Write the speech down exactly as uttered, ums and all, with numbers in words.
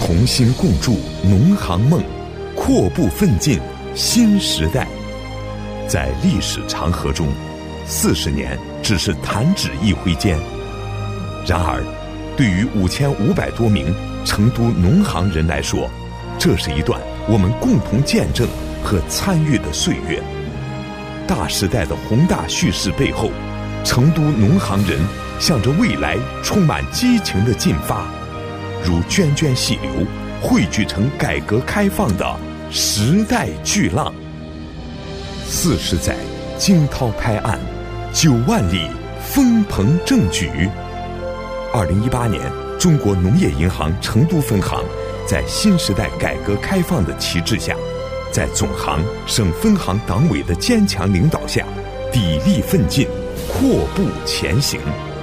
同心共筑农行梦，阔步奋进新时代。在历史长河中，四十年只是弹指一挥间。然而，对于五千五百多名成都农行人来说，这是一段我们共同见证和参与的岁月。大时代的宏大叙事背后，成都农行人向着未来充满激情的进发，如涓涓细流，汇聚成改革开放的时代巨浪。四十载惊涛拍岸，九万里风鹏正举。二零一八年，中国农业银行成都分行在新时代改革开放的旗帜下，在总行、省分行党委的坚强领导下，砥砺奋进，阔步前行。